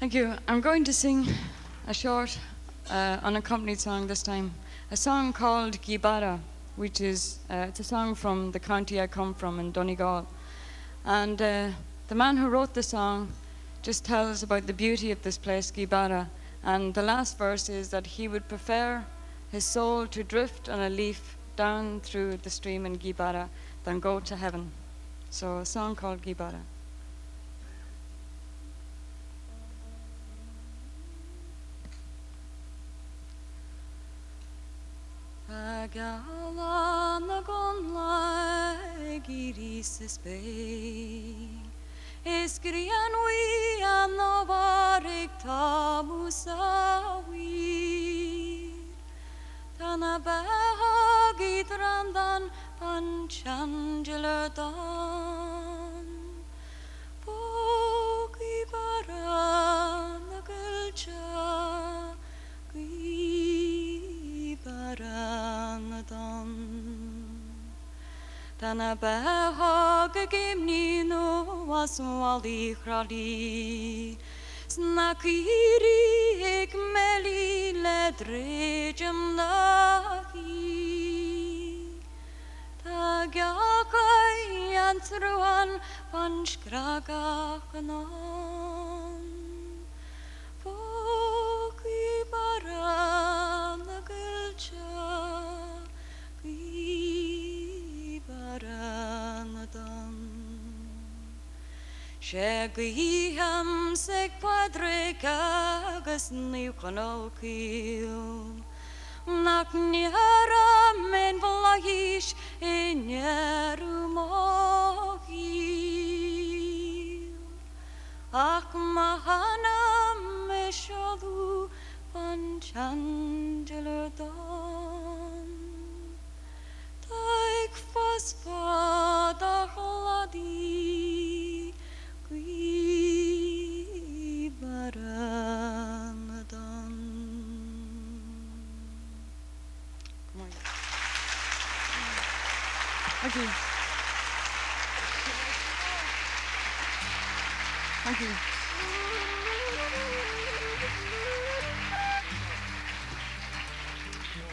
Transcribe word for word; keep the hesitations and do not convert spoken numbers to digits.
Thank you. I'm going to sing a short, uh, unaccompanied song this time. A song called Gibara, which is uh, it's a song from the county I come from in Donegal. And uh, the man who wrote the song just tells about the beauty of this place, Gibara. And the last verse is that he would prefer his soul to drift on a leaf down through the stream in Gibara than go to heaven. So a song called Gibara. Agala nagonla girisis bay Escrian we anovarik tamusawi Tanabaha gitrandan panchanjaladan Poki bara nagalcha Baranadon Tanabaha gimni no waswali krali Snakiri ekmeli ledrejam nahi Tagyakai antruan panchkragakanon Poki baran Shagiham sek padre kagas ni kanokil Nak nyara men vlahish enyaru mohil Ak mahana meshalu panchanjaladan Taik faspada hladi Gui baranadan. Come on. Thank you. Thank you.